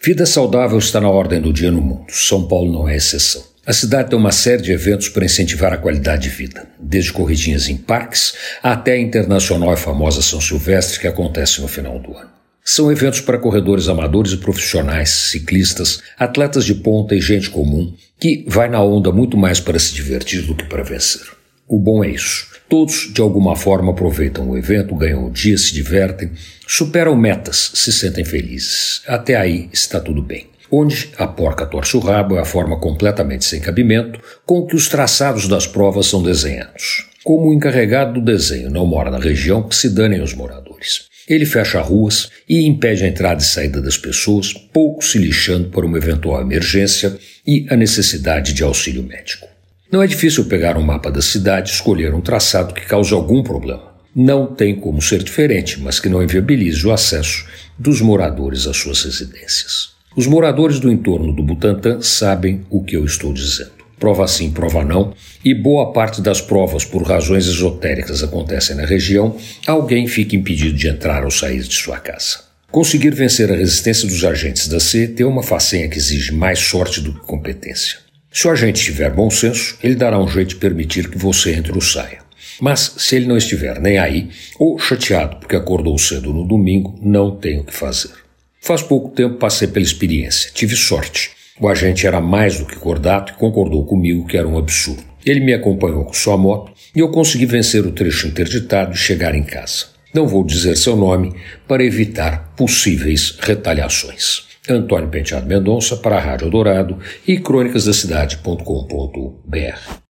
Vida saudável está na ordem do dia no mundo. São Paulo não é exceção. A cidade tem uma série de eventos para incentivar a qualidade de vida, desde corridinhas em parques até a internacional e famosa São Silvestre, que acontece no final do ano. São eventos para corredores amadores e profissionais, ciclistas, atletas de ponta e gente comum, que vai na onda muito mais para se divertir do que para vencer. O bom é isso. Todos, de alguma forma, aproveitam o evento, ganham o dia, se divertem, superam metas, se sentem felizes. Até aí está tudo bem. Onde a porca torce o rabo é a forma completamente sem cabimento com que os traçados das provas são desenhados. Como o encarregado do desenho não mora na região, que se danem os moradores. Ele fecha ruas e impede a entrada e saída das pessoas, pouco se lixando por uma eventual emergência e a necessidade de auxílio médico. Não é difícil pegar um mapa da cidade e escolher um traçado que cause algum problema. Não tem como ser diferente, mas que não inviabilize o acesso dos moradores às suas residências. Os moradores do entorno do Butantã sabem o que eu estou dizendo. Prova sim, prova não, e boa parte das provas por razões esotéricas acontecem na região, alguém fica impedido de entrar ou sair de sua casa. Conseguir vencer a resistência dos agentes da CET é uma façanha que exige mais sorte do que competência. Se o agente tiver bom senso, ele dará um jeito de permitir que você entre ou saia. Mas, se ele não estiver nem aí, ou chateado porque acordou cedo no domingo, não tem o que fazer. Faz pouco tempo passei pela experiência. Tive sorte. O agente era mais do que cordato e concordou comigo que era um absurdo. Ele me acompanhou com sua moto e eu consegui vencer o trecho interditado e chegar em casa. Não vou dizer seu nome para evitar possíveis retaliações. Antônio Penteado Mendonça para a Rádio Eldorado e crônicasdacidade.com.br.